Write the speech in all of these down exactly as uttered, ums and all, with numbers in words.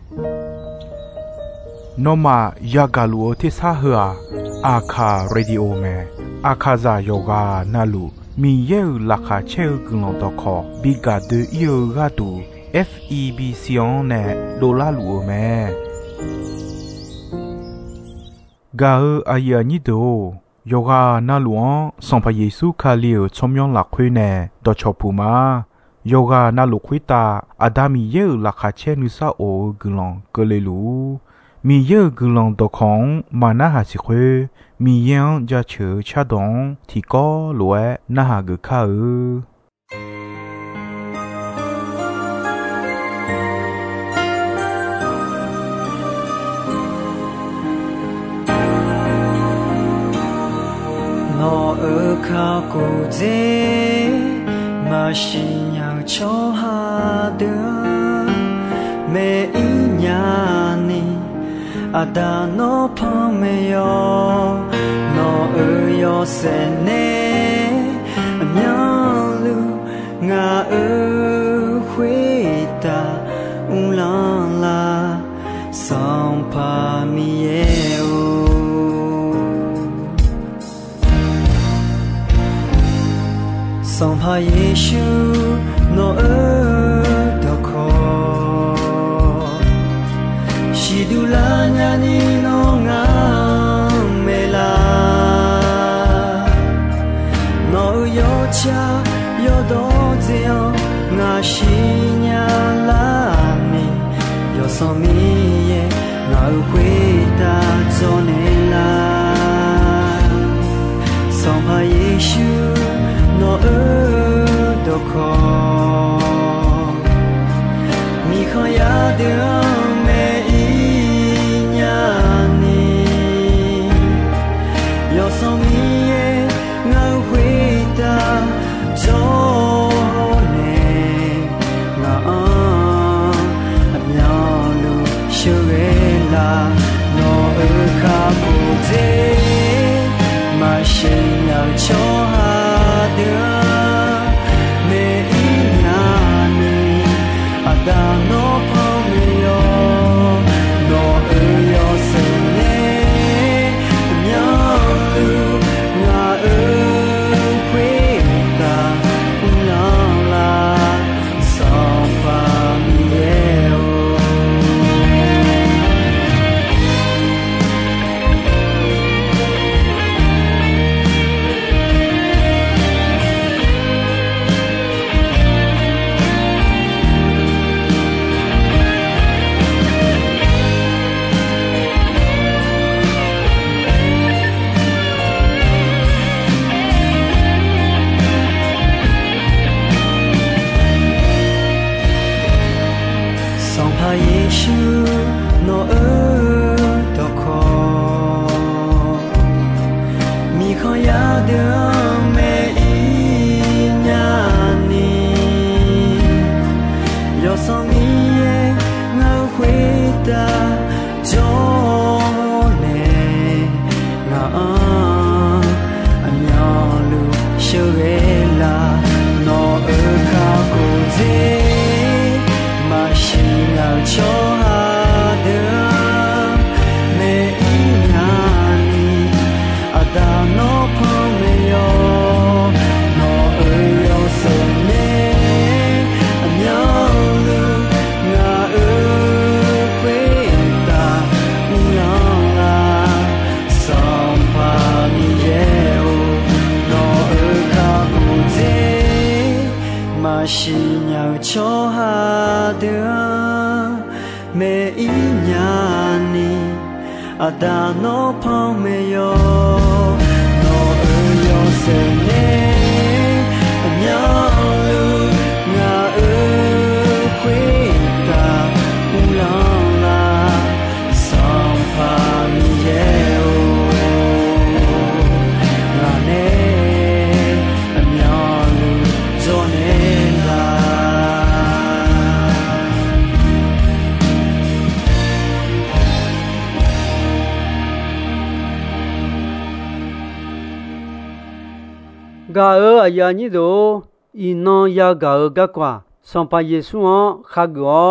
နောမယာဂလူအတိစာဟာအခါရေဒီယိုမဲအခါဇာယောဂာနာလူမီယေလာခါချေကုလုံတော့ခေါ်ဘီဂါဒီယောဂါတူ F E B စီယွန်နဲ့ဒေါ်လာလူမဲဂါအယာနီတိုယောဂာနာလူအောင်စံဖယေစုခါလီယချုံယောလာခွေးနဲ့ဒေါ်ချောပူမာယောဂာနာလူခွေတာအဒါမီယေလာခါချေနုစာအိုဂလုံကလေးလူမီယေဂလုံတော့ခေါင်မာနာဟာစီခွေမီယန်ကြချေချဒုံတီကောလွဲနာဟာဂခါနောအခါကိုစေမရှိညာချောဟာဒမေအညာနီအဒါနောဖမေယောနောအယောစနေအမြောင်လူငါအခွေတာဦးလာလာဆောင်ပါမီယေဆောင်ပါယေရှုနောအတော့ခေါ်ရှိဒူလာညာနီနောငါမေလာနောယောချာယောတော့ဇေယောငါရှိညာလာမီယောဆောင်မီယေငါဝေတာဇောနေလာဆောင်ပါယေရှုနောအတော့ခေါ်မိခရတဲ့မေဤညာနီယောဆောင်မီယေငါဝေတာဇောနေငါအမြောင်လူရှုရဲလာနောအခါကိုစေမရှိညာချောဟာမေအညာနီအဒါနောဖောမီယောနောအယောစနေအမြောင်လူငါအခွေတာဦးလာလာဆောင်ပါမီယေယေရှုနောအတော့ခေါ်မိခရတဲ့မေဤညာနီယောဆောင်မီယေငါဝေတာဂျောနေငါအမြောင်လူရှုရဲလာနောအခါကိုစေမရှိညာချောဟာဒမေအညာနီအဒါနောဖမေယောနောအယောစနေအမြောင်လူငါအခွေတာဦးလာလာဆောင်ပါမီယေနောအခါကိုစေမရှိညာချောဟာဒမေအညာနီအဒါနောဖမေယောနောအယောစနေအမြောင်လူငါအခွေတာဦးလာလာဆောင်ပါမီယေငါနေအမြောင်လူဇောနေလာဂါအယာညိတိုဤနောယာဂါဂကွာစံပါယေဆုခါကော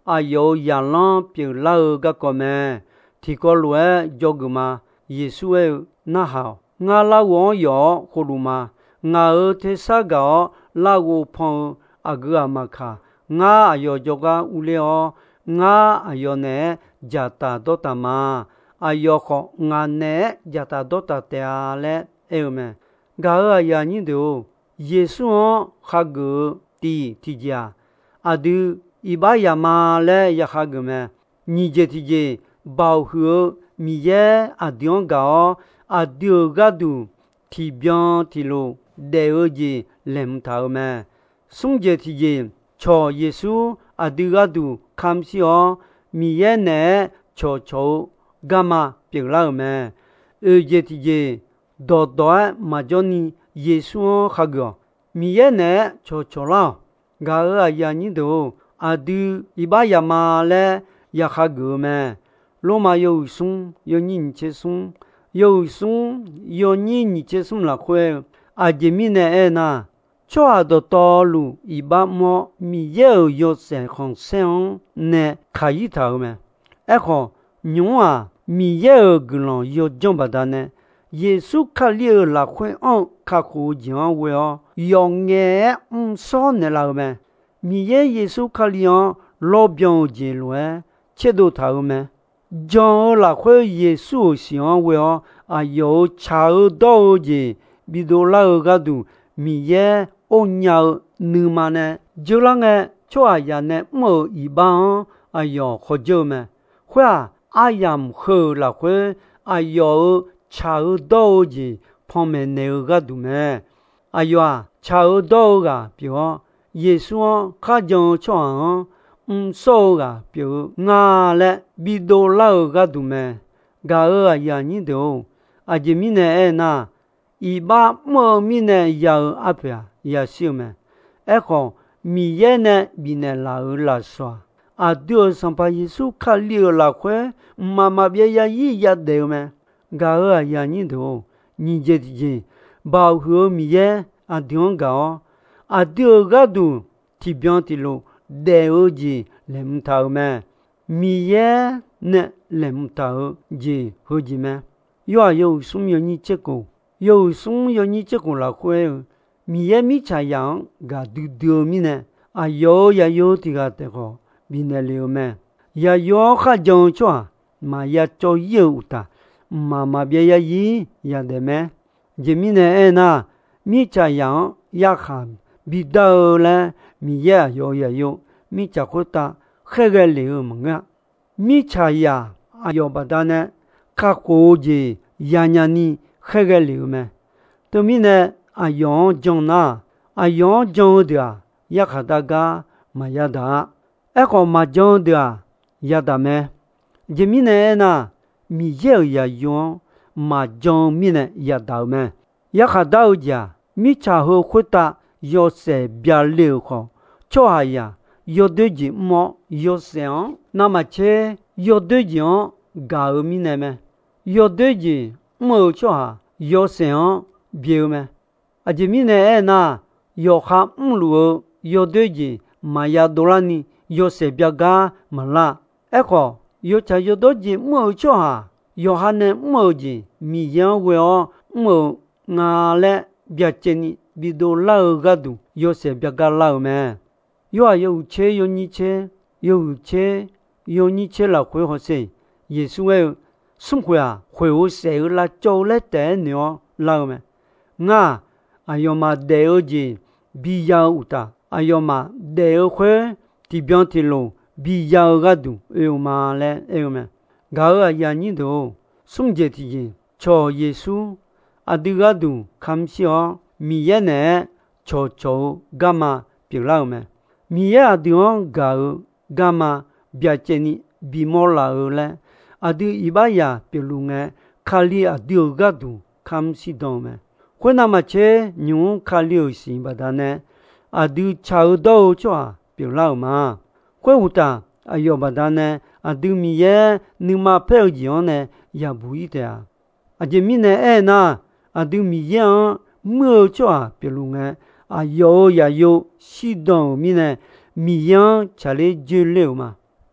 啊有亚朗表老个个咩，提个路诶叫个嘛，耶稣诶那好，我老王要葫芦嘛，我儿提啥个老我碰啊个啊嘛卡，我啊要叫个无聊，我啊要呢加大多大嘛，啊要学我呢加大多大的嘞，哎咩，我啊呀你都耶稣哈个地地家，啊都。一把亚麻嘞也哈个咩？你这提这保护米耶啊点搞啊丢个都提边提路得二节连头咩？送这提这朝耶稣啊丢个都看西哦米耶呢朝朝干嘛别老咩？二节提这多多嘛叫你耶稣哈个米耶呢朝朝啦，我啊呀你都。啊都一把亚麻嘞也哈个咩？罗马有松有人接松，有松有人接松了会啊这面呢哎呐，抓到道路一把么米有有三行三呢开一头咩？哎好牛啊米有个人有讲不得呢？耶稣卡了了会哦卡好讲话哦，用眼唔少呢了咩？米耶耶稣卡里昂老表结论，切都头咩？将那会耶稣想为哦，啊有查到的，比如那个都米耶欧鸟你嘛呢？就那个做人呢，冇一般啊有好久咩？会啊，阿样好那会啊有查到的，旁边那个都咩？啊有啊，查到个，比如。耶稣他讲讲，唔少个，比如我嘞，比多老个都咩，个二呀你都，啊这面呢哎那，一把莫面呢要阿婆也少咩，哎好，米耶呢比呢老老少，啊对上把耶稣看了老会，妈妈别呀一呀得咩，个二呀你都，你这这，保护米耶啊点搞。啊丢个都提边提路得二节连头咩？米耶呢连头节好节咩？要有送有你这个，有送有你这个老会，米耶米茶样个丢丢米呢？啊有也有这个这个米呢了咩？也有哈讲错，嘛也做有的，妈妈别也一也得咩？这米呢哎那米茶样也看。比到了米呀有也有，米家伙大黑个流氓啊，米茶呀啊要把它呢，卡过节呀呀你黑个流氓，对面呢啊养种呐，啊养种的啊，也卡大家嘛也大，哎个嘛种的啊也大咩？这面呢那米要也养，嘛种面呢也大咩？也卡大家米茶和会大。要是别流好，做下呀，要对人么？要想，那么切要对人搞米呢么？要对人么做下？要想别么？啊，这米呢？哎那要下唔路，要对人嘛呀多啦呢？要是别个么啦？哎个要才要对人么做下？要下呢么人米样为哦么牙嘞别见你。比多老个都有些别个老咩？有啊有车有你车有车有你车了会好些，耶稣诶送回啊会我谁啦做了得呢老咩？我哎呦嘛得二节比较有大，哎呦嘛得二会地边铁路比较个都哎呦嘛嘞哎呦咩？我啊呀你都送这提件，朝耶稣啊这个都看西哦。米耶呢，朝朝干嘛别老咩？米耶阿点搞干嘛别见你比莫老嘞？阿对一把呀别路哎，卡里阿丢个都看西东咩？会那么切牛卡里西不得呢？阿对超到做别老嘛？会有的阿要不得呢？阿对米耶你嘛配样呢也不一定啊。阿这米呢哎那阿对米耶。莫做别路哎，啊有也有，西东面呢，米样吃来就溜嘛。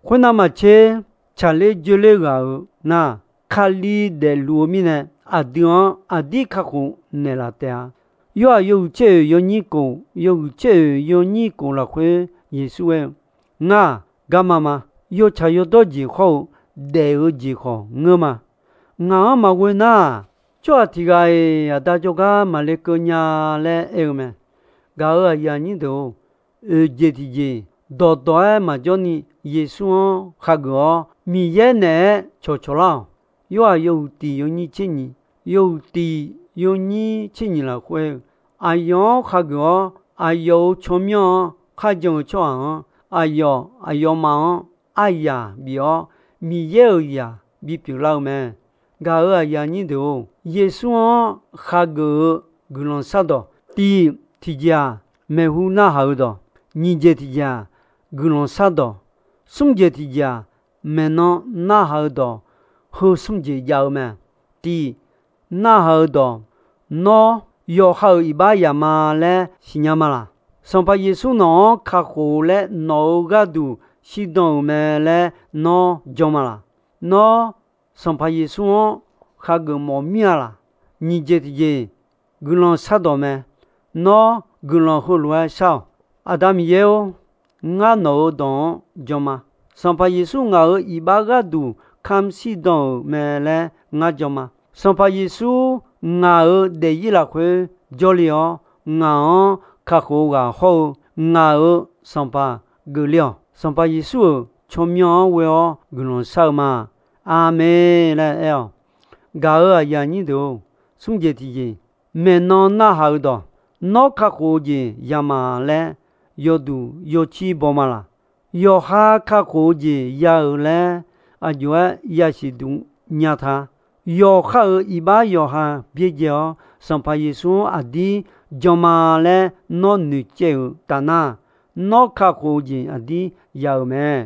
混那么切查理就那个那卡里的路面呢，阿弟啊阿弟卡苦那拉的啊，有啊有这有你讲，有这有你讲了会耶稣诶，啊干嘛嘛？有查有多几好，得有几好，我嘛，我嘛会那，这题个呀，大家个马来个伢嘞，哎个咩？搞个呀你都，呃，这题个。多多诶嘛叫你耶稣哈个米耶呢悄悄啦，有啊有地有你亲你，有地有你亲你了会，哎哟哈个哎哟聪明，哈就聪，哎哟哎哟忙，哎呀表米耶呀比表老咩，搞个呀你都耶稣哈个个人啥的，地提家没胡那好的，你这提家。格隆萨多，松节提家，没孬那好多，和松节要咩？第那好多，孬要好一把呀嘛嘞，是伢嘛啦？上把耶稣孬卡好嘞，孬个都是当咩嘞？孬叫嘛啦？孬上把耶稣卡个毛命啦？你这提家格隆萨多咩？孬格隆好乱少，阿达米耶哦。nga no don joma sampa yesu nga ibaga du kam si don mele nga joma sampa yesu nga de yila kwe jolio nga ka ko ga ho nga sampa gulio sampa yesu chomyo we o gulon sa ma amen la el ga ya ni do sungje ti ji menon na ha do no ka ko ji yama le yo du yo chi boma la yo ha ka ko ji ya le a jua ya si du nya tha yo kha i ba yo ha bie jo sampa yesu adi joma le no nu che ta na no ka ko ji adi ya me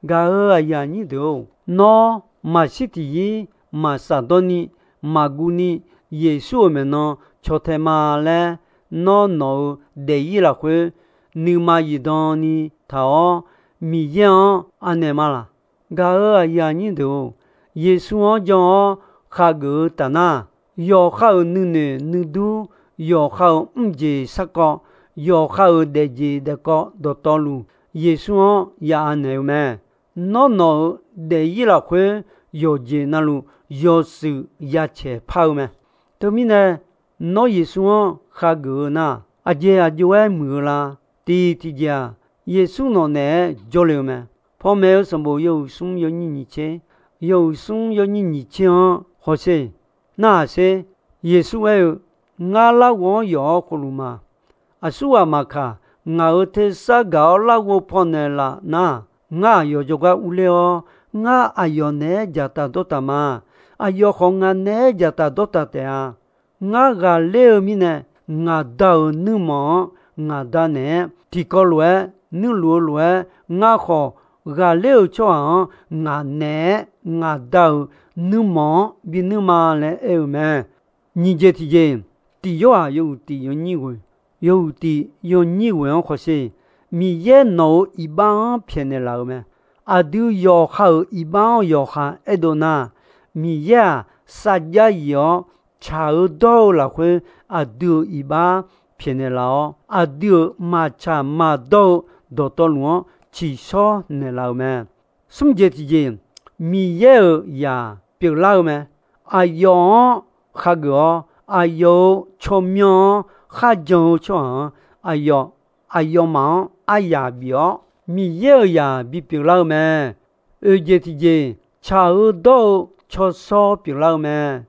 ga a ya ni do no ma si ti ma sa do ni ma gu ni yesu me no chote ma le no no de yi la kwe ni ma yi don ni ta mi yan ane ma la ga a ya ni do yesu o jo kha gu ta na yo kha nu ne nu du yo kha um je sa ko yo kha de je de ko do to lu yesu o ya ane me no no de yi la kwe yo je na lu yo su ya che pa me to mi ne no yesu o kha gu na a je a jo e mu la ti ti ja yesu no ne jo le me po me so bo yo sum yo ni ni che yo sum yo ni ni che ho se na se yesu e nga la wo yo ko lu ma a su a ma kha nga o te sa ga la wo po ne la na nga yo jo ga u le o nga a yo ne ja ta do ta ma a yo ho nga ne ja ta do ta te a nga ga le mi ne nga da nu mo nga da ne ti ko lue nu lu lue nga kho ga le cho a nga ne nga da nu mo bi nu ma le e me ni je ti je ti yo a yo ti yo ni we yo ti yo ni we ho se mi ye no i ba phe ne la me a du yo kha i ba yo kha e do na mi ya sa ja yo cha do la kwe a du i ba phe ne la a du ma cha ma do do to lu chi so ne la me sum je ti je mi ye ya pi la me a yo kha go a yo cho myo kha jo cho a yo a yo ma a ya bio mi ye ya bi pi la me e je ti je cha do cho so pi la me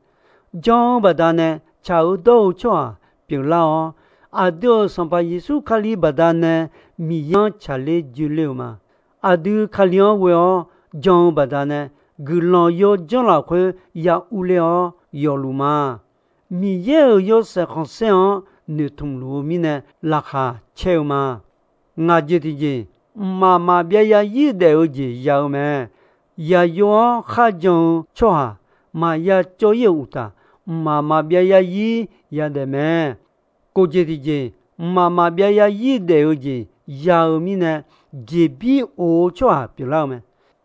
jo ba da ne cha do cho pi la a do son pa yesu khali ba da ne mi yan cha le ju le ma a du khali we o jo ba da ne gu lo yo jo la kwe ya u le o yo lu ma mi ye yo se conseil ne tung lu mi ne la kha che ma nga je ti je ma ma bia ya yi de o je ya me ya yo kha jo cho ha ma ya cho ye u ta ma ma bia ya yi ya de me ko je ti je ma ma bia ya yi de o je ya mi ne je bi o cho ha pi la me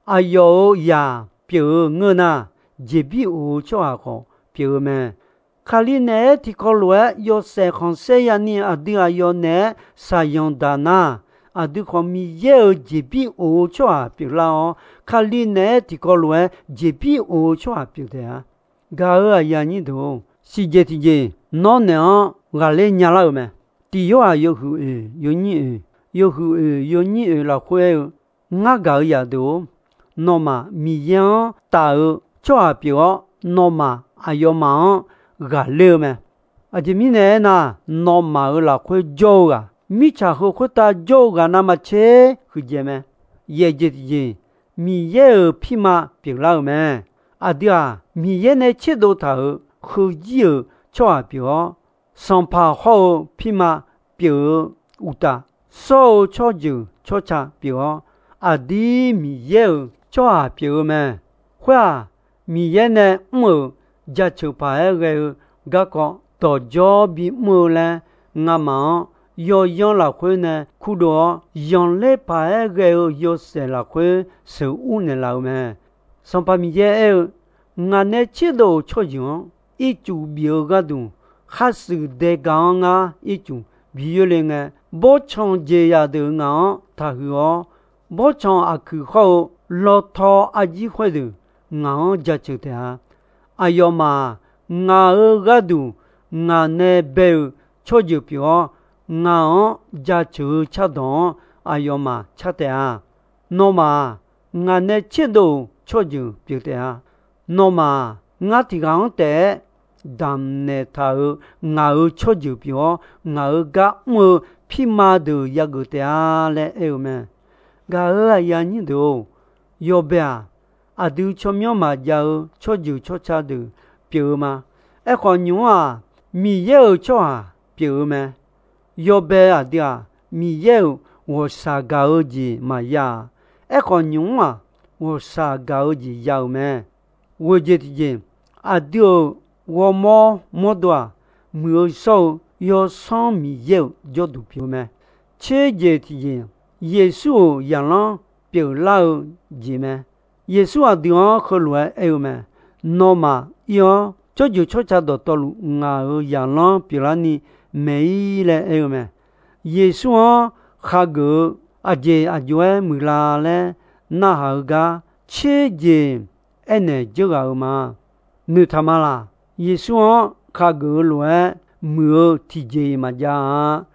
啊有呀表我那这比我就啊个表们卡里呢提高了有些行些呀你啊对啊有呢使用的那啊对方面有这比我就啊表了卡里呢提高了这比我就啊表的啊噶啊呀你都世界体界那呢我来伢了没第有啊有户诶有你诶有户诶有你诶了会我噶呀都那么米样大呃就啊表那么啊有忙个了没啊这米呢那那么了会做啊米茶和会打做个那么切会见没也这体米也皮嘛表了没啊对啊米也呢切都他和有就啊表上怕好皮嘛表有的手敲就敲茶表啊的米也就啊表没会啊米也呢么家就怕个个个到家比么嘞我们要养了会呢苦多养了怕个要生了会是五年了没上怕米也我呢切都敲就一就表个都还是得讲啊一就比如呢不常这样的啊他说不常啊去好老头阿姨会的我家就的啊哎呦嘛我个都我呢别错就表我家就吃东哎呦嘛吃的啊那么我呢吃都错就表的啊那么我提讲的当呢他我错就表我个我皮马都一个的啊嘞哎呦嘛个啊呀你都有别啊啊都错苗嘛就错就错差的表嘛哎个牛啊米有错啊表嘛有别啊的啊米有我啥个子嘛呀哎个牛啊我啥个子要嘛我这的啊都我冇冇多没有少有上米有就都表嘛这这的耶稣养了表老子嘛耶稣啊地方和来哎呦嘛那么要这就出差到道路我养了表了你没了哎呦嘛耶稣啊哈个啊这啊就哎没啦嘞那好个这这哎呢就个嘛你他妈啦耶稣啊哈个来没有提这嘛家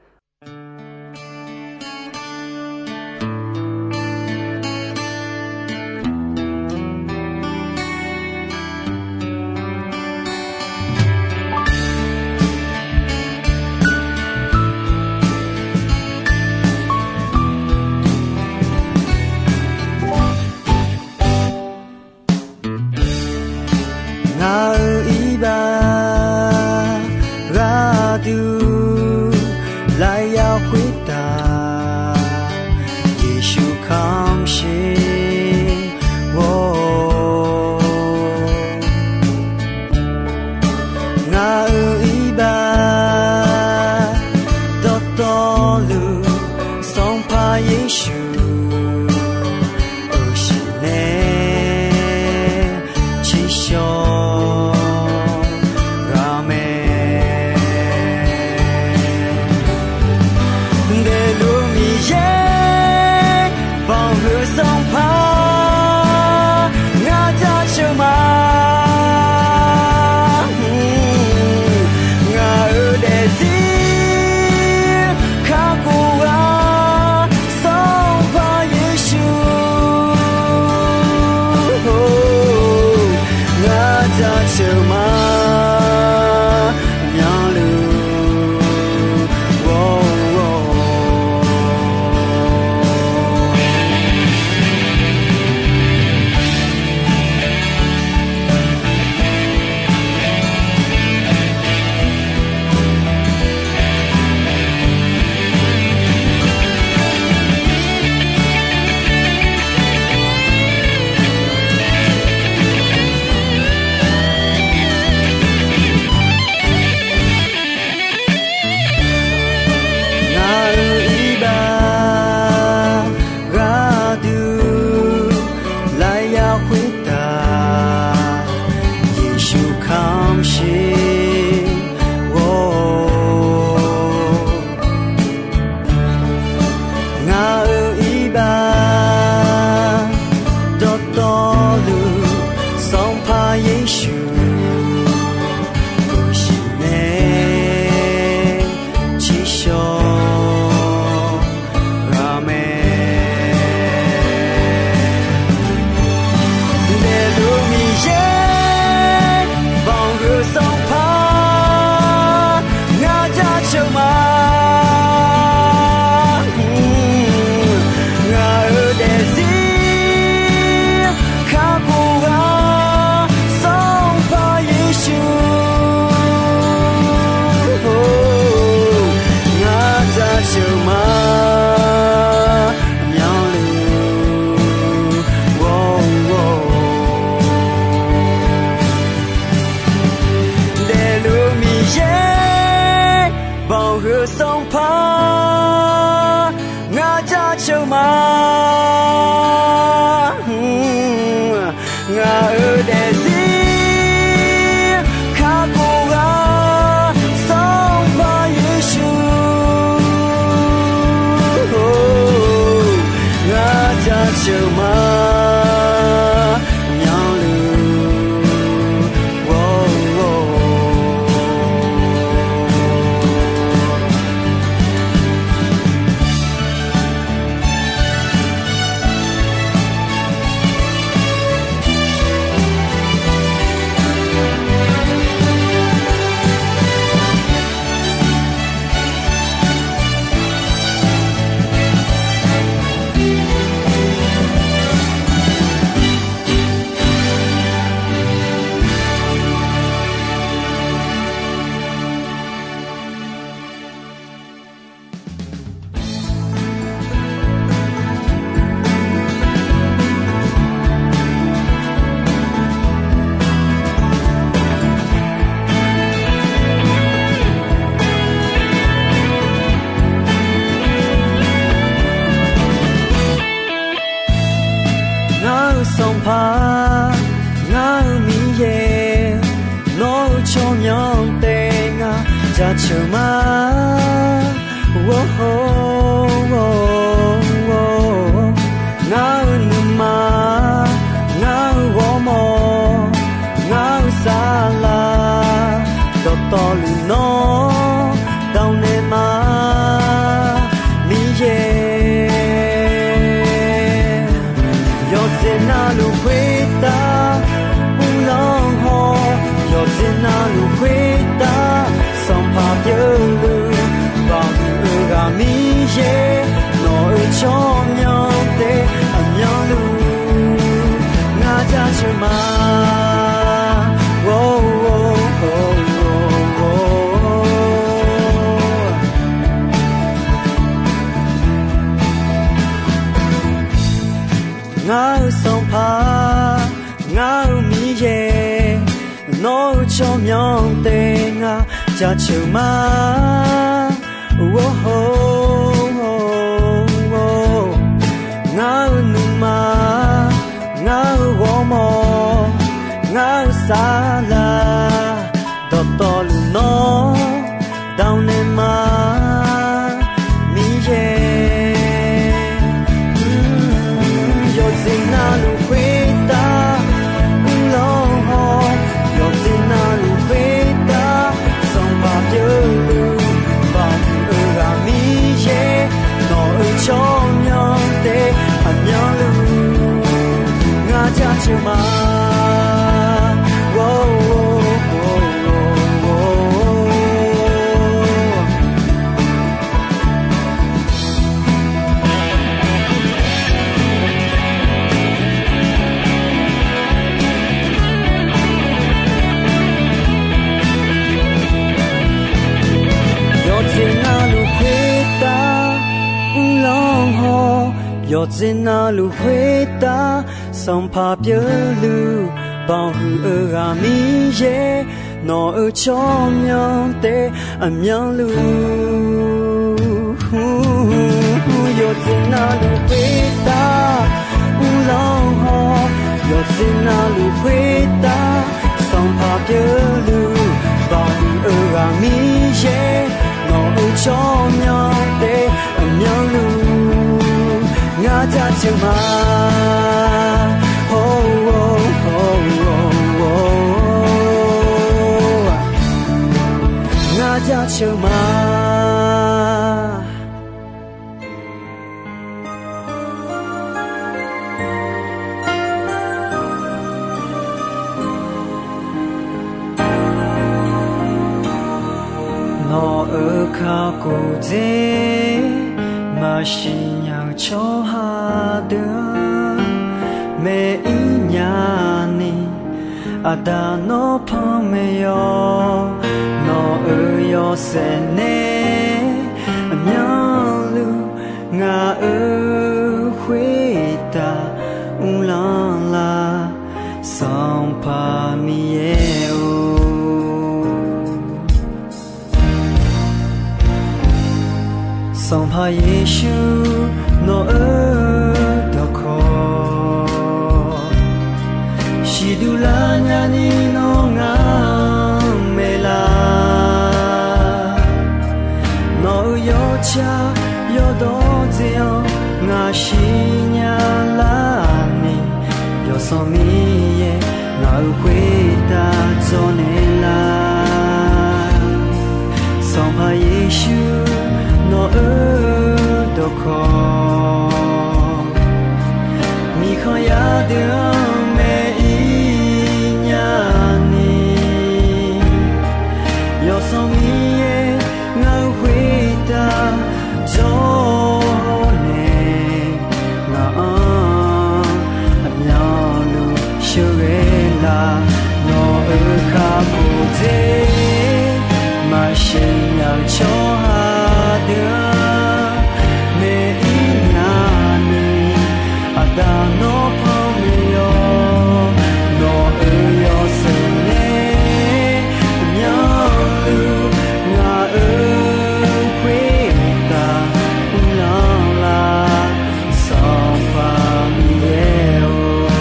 ngao song pa ngao mi ye no cho nyong te nga cha chuma wo ho wo wo ngao nu ma ngao wo mo ngao sa la to to lu no down ne ma mi ye yo zena lu kweta un long ho yo zena lu kweta som pa pyo lu ba lu ga mi ye no cho nyong te a nyong lu nga cha chuma wo wo wo wo ngao song pa ngao mi ye no cho myong te nga cha chuma wo ho wo ngao nu ma ngao wo mo ngao sa la to to lu no down in ma mi ye yo zina lu kweta un long ho yo zina lu kweta song pa pyo lu ba u ga mi ye no u cho nyong te a nyong lu nga cha chuma wo wo wo yo zina lu kweta song pa pyo lu bang hu e ga mi ye no e cho myong te a myong lu yo zina lu kweta u long ho yo zina lu kweta song pa pyo lu bang hu e ga mi ye no e cho myong te a myong lu nga cha chuma ho ho ho ho nga cha chuma no e ka ko je ma shin yang cho ha de me i nya ni ada no pa me yo no e yo se ne nya lu nga e hui ta un la la song pa mi ye o song pa Yeshu no e do ko shi du la nya ni no nga me la no yo cha yo do zio nga shi nya la ni yo so mi ye na u hui ta zo ne la song pa Yeshu no e do ko mi kho ya de me i nya ni yo so mi ye nga hui ta zo ne nga a nya lu shu ge la no e ka ko je ma shin yang cho ha de me i nya ni ada no pa me yo no e yo se ne nya lu nga e kwe ta la la so pa mi ye o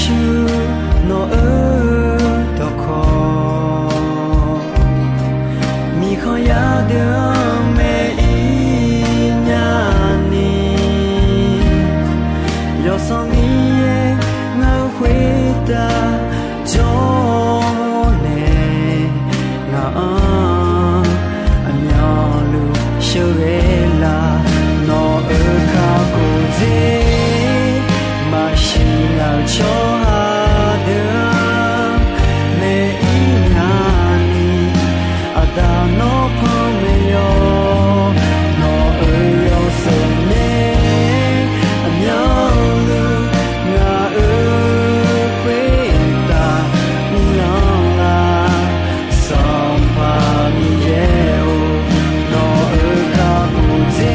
Yesu no utoko Mi khoya de me inyani Yo so mi ye ngau huita jo ne na anyalu shurela no ukakuze Mashina chohade me inani adano pomeyo no uyo sone amyalu nga ukwita nyala sampa miyeo no ukakuze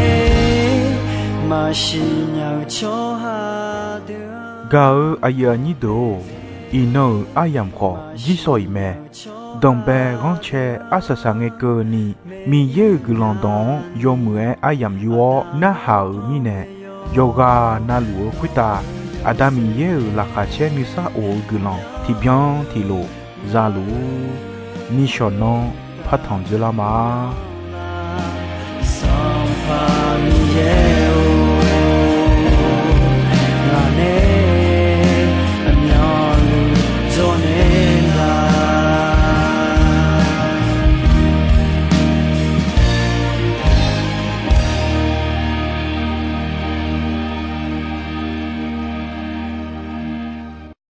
Mashina chohade Gao aya ni do ino ayam kho jisoi me dombe ronche asasange ko ni mi ye gulondon yomue ayam yuo na hao mi ne yoga na luo kwita adami ye la khache ni sa o gulon ti bien ti lo zalu ni shonon patan de la ma